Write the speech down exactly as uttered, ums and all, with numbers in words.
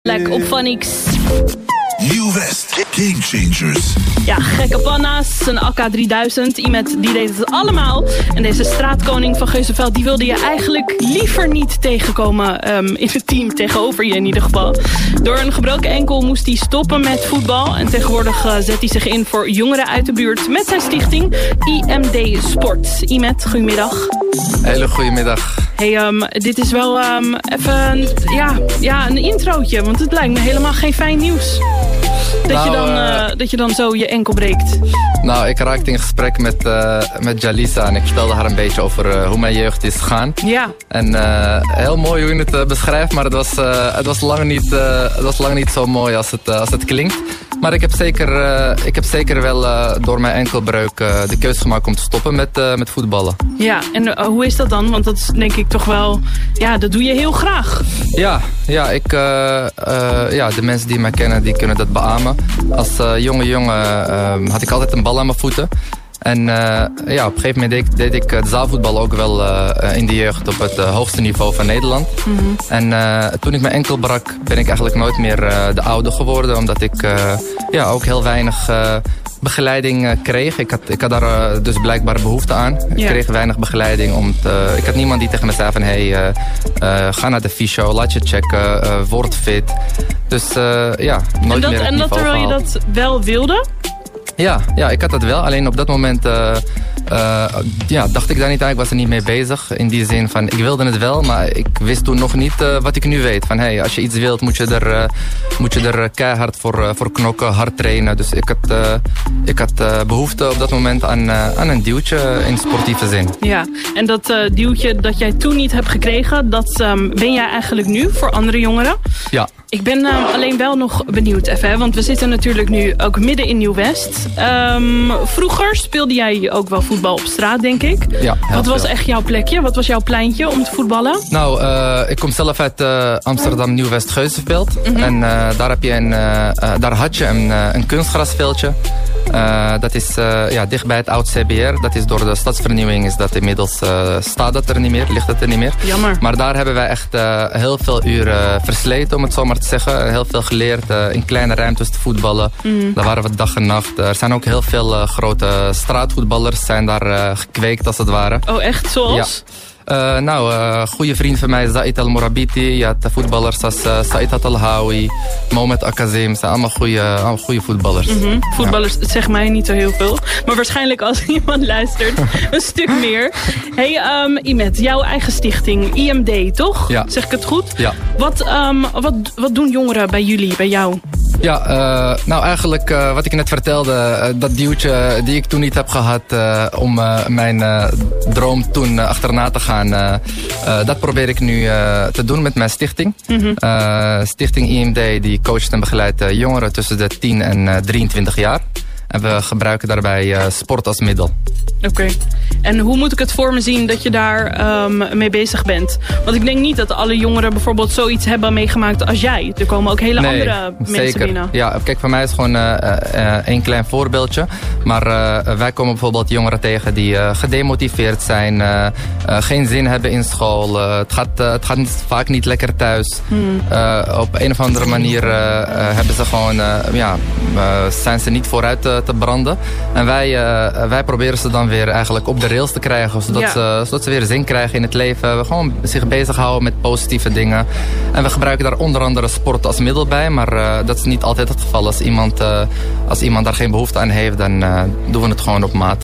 Lek op van X. Nieuw West, Game Changers. Ja, gekke panna's, een A K drieduizend. Iemand die deed het allemaal. En deze straatkoning van Geuzenveld, die wilde je eigenlijk liever niet tegenkomen um, in het team, tegenover je in ieder geval. Door een gebroken enkel moest hij stoppen met voetbal. En tegenwoordig uh, zet hij zich in voor jongeren uit de buurt met zijn stichting I M D Sport. Imet, goedemiddag. Hele goedemiddag. Hey, um, dit is wel um, even ja, ja, een introotje, want het lijkt me helemaal geen fijn nieuws. Dat, nou, je dan, uh, dat je dan zo je enkel breekt. Nou, ik raakte in gesprek met, uh, met Jalisa en ik vertelde haar een beetje over uh, hoe mijn jeugd is gegaan. Ja. En uh, heel mooi hoe je het uh, beschrijft, maar het was, uh, het, was lang niet, uh, het was lang niet zo mooi als het, uh, als het klinkt. Maar ik heb zeker, uh, ik heb zeker wel uh, door mijn enkelbreuk uh, de keuze gemaakt om te stoppen met, uh, met voetballen. Ja, en uh, hoe is dat dan? Want dat is denk ik toch wel, ja, dat doe je heel graag. Ja, ja, ik, uh, uh, ja de mensen die mij kennen, die kunnen dat beamen. Als uh, jonge jongen uh, had ik altijd een bal aan mijn voeten. En uh, ja, op een gegeven moment deed, deed ik het zaalvoetbal ook wel uh, in de jeugd op het uh, hoogste niveau van Nederland. Mm-hmm. En uh, toen ik mijn enkel brak, ben ik eigenlijk nooit meer uh, de oude geworden. Omdat ik uh, ja, ook heel weinig uh, begeleiding uh, kreeg. Ik had, ik had daar uh, dus blijkbaar behoefte aan. Ik yeah. kreeg weinig begeleiding. Om te, ik had niemand die tegen me zei van... Hey, uh, uh, ga naar de fysio, laat je checken, uh, word fit. Dus uh, ja, nooit en dat, meer het En dat terwijl je dat wel wilde? Ja, ja, ik had dat wel. Alleen op dat moment uh, uh, ja, dacht ik daar niet aan. Ik was er niet mee bezig. In die zin van, ik wilde het wel, maar ik wist toen nog niet uh, wat ik nu weet. Van, hey, als je iets wilt, moet je er, uh, moet je er keihard voor, uh, voor knokken, hard trainen. Dus ik had, uh, ik had uh, behoefte op dat moment aan, uh, aan een duwtje in sportieve zin. Ja, en dat uh, duwtje dat jij toen niet hebt gekregen, dat um, ben jij eigenlijk nu voor andere jongeren? Ja. Ik ben uh, alleen wel nog benieuwd even, hè, want we zitten natuurlijk nu ook midden in Nieuw-West. Um, vroeger speelde jij ook wel voetbal op straat, denk ik. Ja. Wat was veel. echt jouw plekje? Wat was jouw pleintje om te voetballen? Nou, uh, ik kom zelf uit uh, Amsterdam Nieuw-West Geuzenveld. Mm-hmm. En uh, daar, heb je een, uh, uh, daar had je een, uh, een kunstgrasveldje. Uh, dat is uh, ja, dicht bij het oud C B R. Dat is door de stadsvernieuwing is dat inmiddels uh, staat dat er niet meer, ligt het er niet meer. Jammer. Maar daar hebben wij echt uh, heel veel uren versleten, om het zo maar te zeggen. Heel veel geleerd uh, in kleine ruimtes te voetballen. Mm. Daar waren we dag en nacht. Er zijn ook heel veel uh, grote straatvoetballers zijn daar uh, gekweekt als het ware. Oh echt? Zoals? Ja. Uh, nou, een uh, goede vriend van mij is Zaid Al-Morabiti. Je had voetballers als uh, Said Al-Hawi, Mohamed Akazim. zijn allemaal goede, goede voetballers. Mm-hmm. Voetballers, ja. Zeg mij niet zo heel veel. Maar waarschijnlijk als iemand luistert, een stuk meer. Hey, um, Imet, jouw eigen stichting, I M D, toch? Ja. Zeg ik het goed? Ja. Wat, um, wat, wat doen jongeren bij jullie, bij jou? Ja, uh, nou eigenlijk uh, wat ik net vertelde, uh, dat duwtje die ik toen niet heb gehad uh, om uh, mijn uh, droom toen uh, achterna te gaan, uh, uh, dat probeer ik nu uh, te doen met mijn stichting. Mm-hmm. uh, Stichting I M D die coacht en begeleidt uh, jongeren tussen de tien en uh, drieëntwintig jaar. En we gebruiken daarbij uh, sport als middel. Oké. Okay. En hoe moet ik het voor me zien dat je daar um, mee bezig bent? Want ik denk niet dat alle jongeren bijvoorbeeld zoiets hebben meegemaakt als jij. Er komen ook hele nee, andere mensen zeker. binnen. Ja, kijk, voor mij is gewoon uh, uh, één klein voorbeeldje. Maar uh, wij komen bijvoorbeeld jongeren tegen die uh, gedemotiveerd zijn. Uh, uh, geen zin hebben in school. Uh, het, gaat, uh, het gaat vaak niet lekker thuis. Hmm. Uh, op een of andere manier uh, uh, hebben ze gewoon, uh, ja, uh, zijn ze niet vooruit uh, te branden. En wij, uh, wij proberen ze dan weer eigenlijk op de rails te krijgen. Zodat, ja. ze, zodat ze weer zin krijgen in het leven. Gewoon zich bezighouden met positieve dingen. En we gebruiken daar onder andere sport als middel bij. Maar uh, dat is niet altijd het geval. Als iemand, uh, als iemand daar geen behoefte aan heeft, dan uh, doen we het gewoon op maat.